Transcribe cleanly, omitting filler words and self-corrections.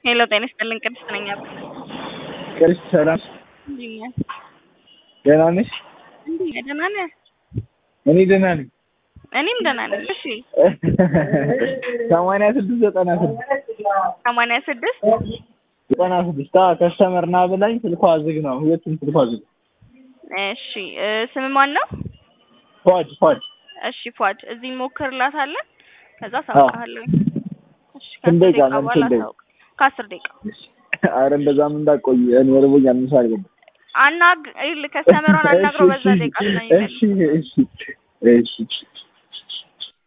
ሄሎ ጤና ይስጥልኝ ቅድስት ነኝ። ቅድስት ሰላም ደህና ነሽ? ደህና ነህ? እኔ ደህና ነኝ። እኔም ደህና ነኝ። እሺ 86 ከስተመር ና ብላኝ ስልኳ ዝግ ነው። ሁለቱም ስልኳ ዝግ። እሺ ስም ማን ነው? ፏድ። እሺ ፏድ እዚህ እንሞክርላታለን። ከዛ ሳውቃለሁ። እሺ ከደቂቃ ከ10 ደቂቃ አረ እንደዛም እንዳቆይ እኔ ወርቦኛል። ምሳ አልገባ ከስተመሩን አናግረው በዛ ደቂቃ ነው። እሺ